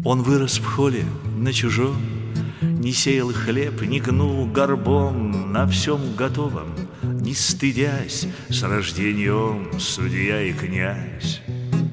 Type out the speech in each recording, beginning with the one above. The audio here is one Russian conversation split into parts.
Он вырос в холе на чужом, не сеял хлеб, не гнул горбом, на всем готовом, не стыдясь, с рождения он судья и князь.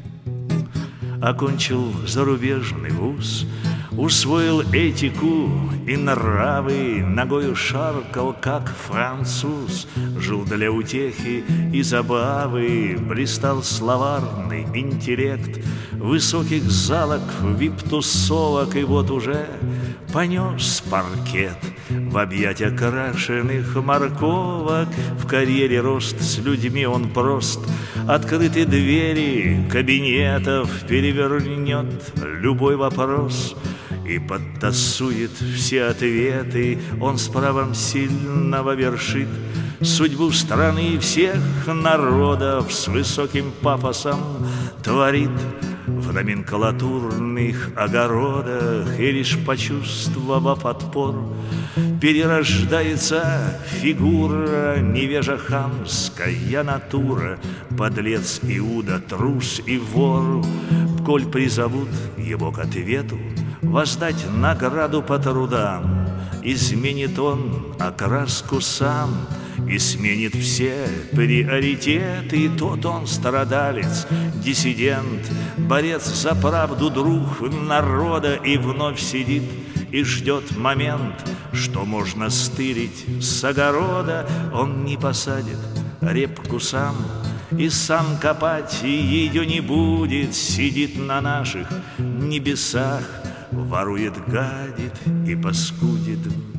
Окончил зарубежный вуз, усвоил этику и нравы, ногою шаркал, как француз, жил для утехи и забавы, блистал словарный интеллект высоких залок, вип-тусовок, и вот уже понес паркет в объятия крашеных морковок. В карьере рост, с людьми он прост, открыты двери кабинетов, перевернет любой вопрос и подтасует все ответы. Он с правом сильного вершит судьбу страны и всех народов, с высоким пафосом творит в номенклатурных огородах, и лишь почувствовав отпор, перерождается фигура, невежа хамская натура, подлец Иуда, трус и вор. Коль призовут его к ответу, воздать награду по трудам, изменит он окраску сам и сменит все приоритеты. И тот он страдалец, диссидент, борец за правду, друг народа, и вновь сидит и ждет момент, что можно стырить с огорода. Он не посадит репку сам и сам копать ее не будет, сидит на наших небесах, ворует, гадит и паскудит.